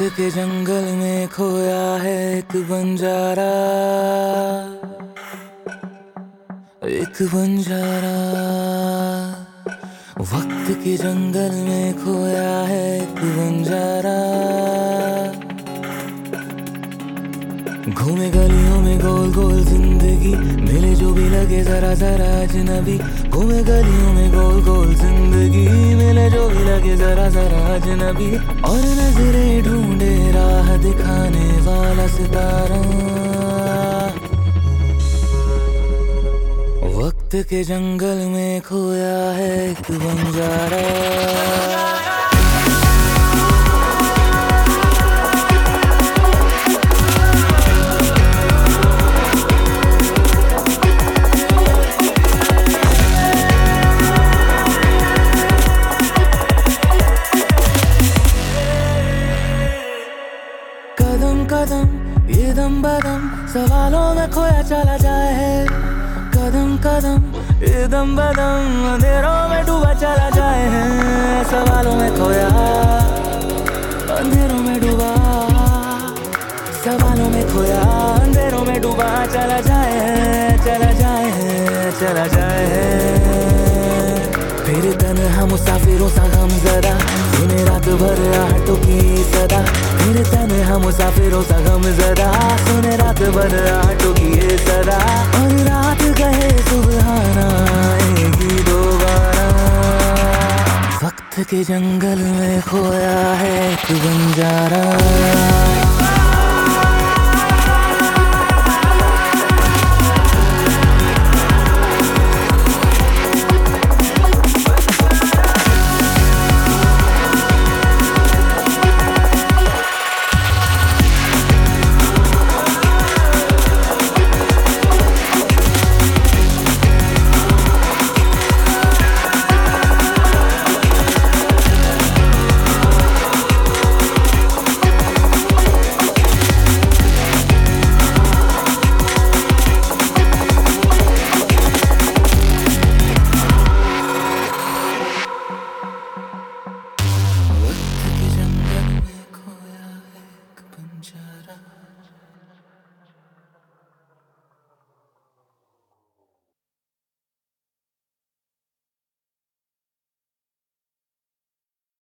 के जंगल में खोया है एक बंजारा, एक बंजारा। वक्त के जंगल में खोया है एक बंजारा। घूमे गलियों में गोल गोल जिंदगी, मिले जो भी लगे जरा जरा अजनबी। घूमे गलियों में गोल गोल जिंदगी, मिले जो भी लगे जरा जरा अजनबी। और नजरें ढूंढे राह दिखाने वाला सितारा। वक्त के जंगल में खोया है एक बंजारा। कदम कदम ये दम बदम सवालों में खोया चला जाए है। कदम कदम ये दम बदम अंधेरों में डूबा चला जाए है। सवालों में खोया अंधेरों में डूबा, सवालों में खोया अंधेरों में डूबा चला जाए है, चला जाए है, चला जाए है। फिर तन्हा मुसाफिरों सा गमज़दा, सुने रात भर आहटों की सदा। फिर तन्हा मुसाफिरों सा गमज़दा, सुने रात भर आहटों की ये सदा। और रात कहे सुबहाना आएगी दोबारा। वक्त के जंगल में खोया है एक बंजारा।